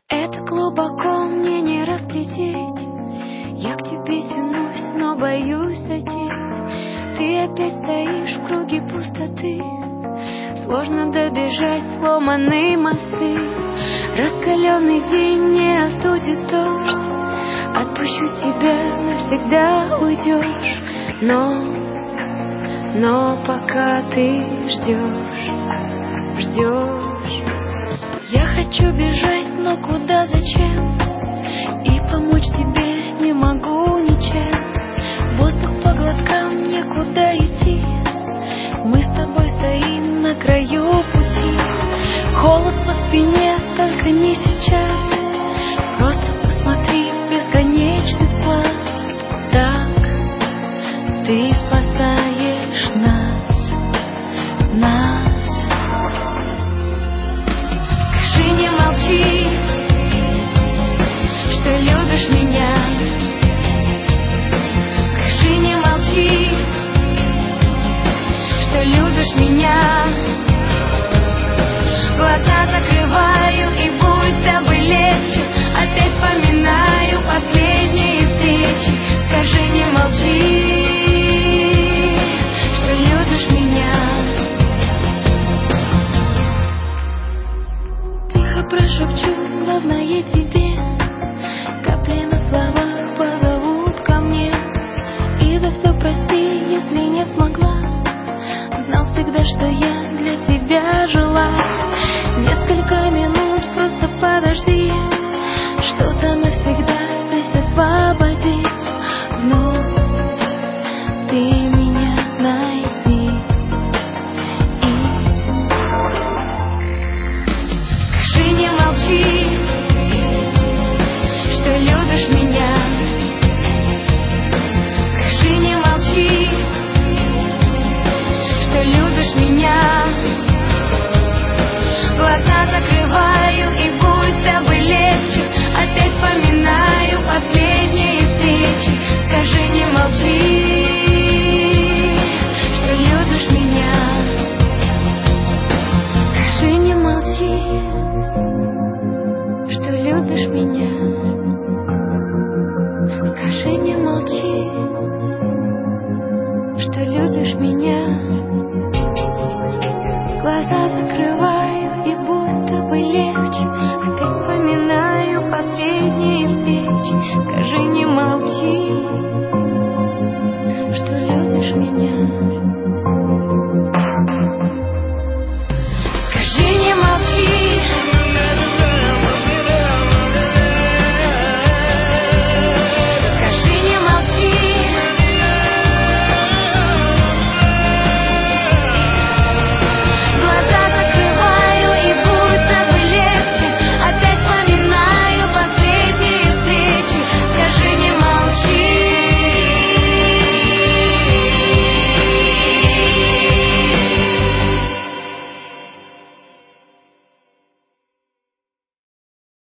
Это глубоко мне не разглядеть. Я к тебе тянусь, но боюсь задеть. Ты опять стоишь в круге пустоты. Сложно добежать, сломанные мосты. Раскаленный день не остудит дождь. Отпущу тебя, навсегда уйдешь. Но пока ты ждешь. Я хочу бежать, но куда, зачем? И помочь тебе не могу ничем. Воздух по глоткам, некуда идти. Мы с тобой стоим на краю пути. Холод по спине, только не сейчас. Просто посмотри в бесконечный сплав. Так ты спасаешь нас. Скажи, не молчи, что любишь меня. Скажи, не молчи, что любишь меня. Глаза закрываю, и будет с тобой легче. Опять вспоминаю последние встречи. Скажи, не молчи, что любишь меня. Тихо прошепчу главное тебе. Капли на словах позовут ко мне. И за все прости, если не смогла. Знал всегда, что я для тебя жила. Несколько минут, просто подожди. Что-то навсегда здесь освободи. Вновь ты меня найди. Скажи, не молчи, что любишь меня. Скажи, не молчи, что любишь меня. Глаза закрываю, и будет с тобой легче. Опять вспоминаю последние встречи. Скажи, не молчи, что любишь меня. Скажи, не молчи, что любишь меня.